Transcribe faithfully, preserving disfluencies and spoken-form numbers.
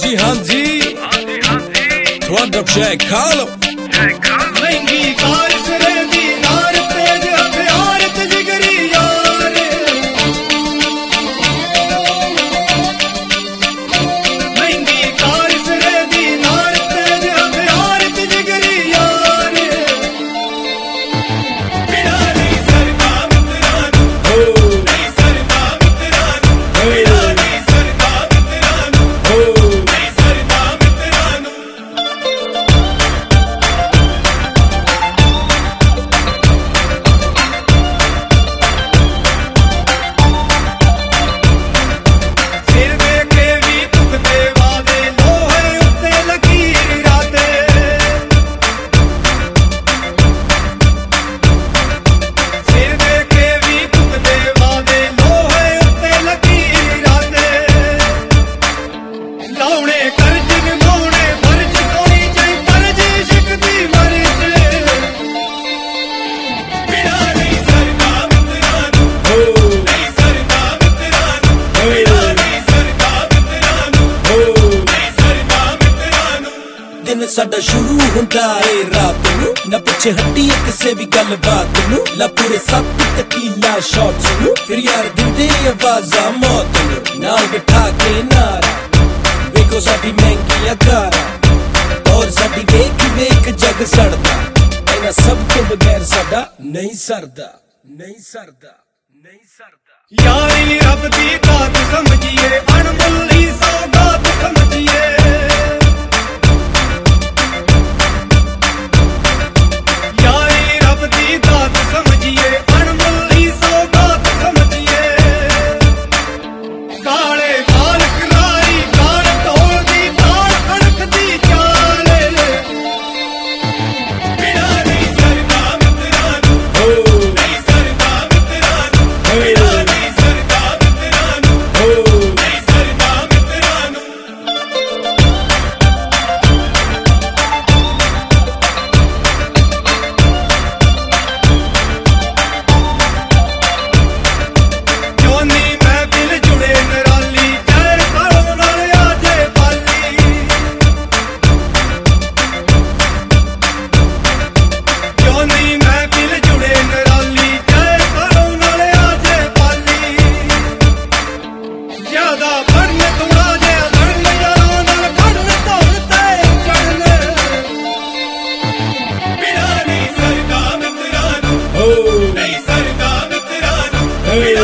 ਹਾਂਜੀ ਹਾਂਜੀ ਤੁਹਾਡਾ ਚੈੱਕ ਖਾ ਲਓ ਮਹਿੰਗੀ ਕਾਰ ਸਿਰੇ ਦੀ ਨਾਰ ਤੇਜ ਹਥਿਆਰ ਤੇ ਜਿਗਰੀ ਯਾਰ ਮਹਿੰਗੀ ਕਾਰ ਸਿਰੇ ਦੀ ਨਾਰ ਤੇਜ ਹਥਿਆਰ ਤੇ ਜਿਗਰੀ ਯਾਰ ਬਿਨਾ ਨਹੀਂ ਸਰਦਾ ਮਿੱਤਰਾਂ ਨੂੰ ਹੋ ਨਹੀਂ ਸਰਦਾ ਮਿੱਤਰਾਂ ਨੂੰ ਬਿਨਾ ਨਹੀਂ ਸਰਦਾ ਮਿੱਤਰਾਂ ਨੂੰ ਹੋ ਨਹੀਂ ਸਰਦਾ ਮਿੱਤਰਾਂ ਨੂੰ ਸਾਡਾ ਸ਼ੁਰੂ ਹੁੰਦਾ ਏ ਰਾਤ ਨੂੰ ਨਾ ਪਿੱਛੇ ਹੱਟੀ ਕਿਸੇ ਵੀ ਗੱਲ ਬਾਤ ਨੂੰ ਲਾ ਪੂਰੇ ਸੱਤ ਤਕੀਲਾ ਸ਼ਾਟਸ ਨੂੰ ਫਿਰ ਯਾਰ ਦਿੰਦੇ ਆਵਾਜ਼ਾਂ ਮੌਤ ਨੂੰ ਨਾਲ ਬਿਠਾ ਕੇ ਨਾਰਾ ਵੇਖੋ ਸਾਡੀ ਮਹਿੰਗੀਆਂ ਕਾਰਾਂ ਔਰ ਸਾਡੀ ਵੇਖ ਵੇਖ ਜਗ ਸੜਦਾ ਇਹਨਾਂ ਸਭ ਤੋਂ ਬਗੈਰ ਸਾਡਾ ਨਹੀਂ ਸਰਦਾ ਨਹੀਂ ਸਰਦਾ ਨਹੀਂ ਸਰਦਾ ਯਾਰੀ ਰੱਬ ਦੀ ਦਾਤ ਸਮਝੀਏ ਅਣਮੁੱਲੀ ਸੌਗਾਤ ਸਮਝੀਏ Hey